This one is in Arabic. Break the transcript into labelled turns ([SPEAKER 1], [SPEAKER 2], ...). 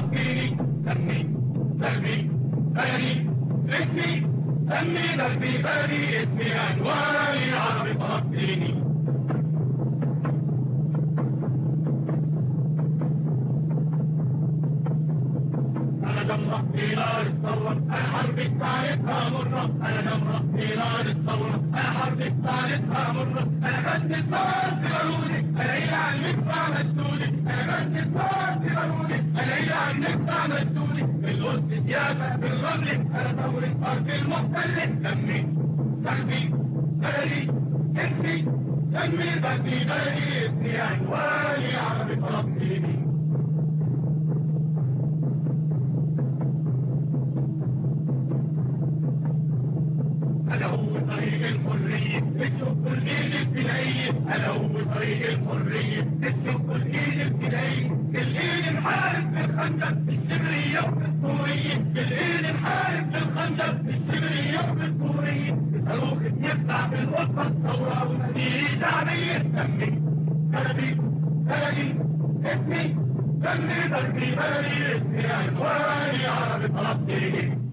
[SPEAKER 1] فلسطيني. دمي دربي بلدي اسمي، دمي دربي بلدي اسمي، عنواني عربي فلسطيني. أنا جمرة في نار الثورة، أنا حرب ثالثها مرة، أنا جمرة في نار الثورة، أنا حرب ثالثها مرة، أنا بس الصوت في بارودي، أنا إلى عن مدفع مسدودي، أنا بس الصوت في بارودي، أنا إلى عن مدفع مسدودي، بالقدس سياسة بالرمل، أنا ثورة أرض المحتل. دمي دربي بلدي اسمي، دمي دربي بلدي اسمي، عنواني عربي فلسطيني. هذا هو طريق الحرية، تشوف الجيل الابتدائي، هذا هو طريق الحرية، تشوف الجيل الابتدائي، الجيل نحارب بالخندق الشبرية والسورية، الجيل نحارب بالخندق الشبرية والسورية، صاروخ يفتح بالقطة الثورة ومدينة شعبية. دمي بلدي بلدي اسمي، دمي دربي بلدي اسمي، عنواني عربي فلسطيني.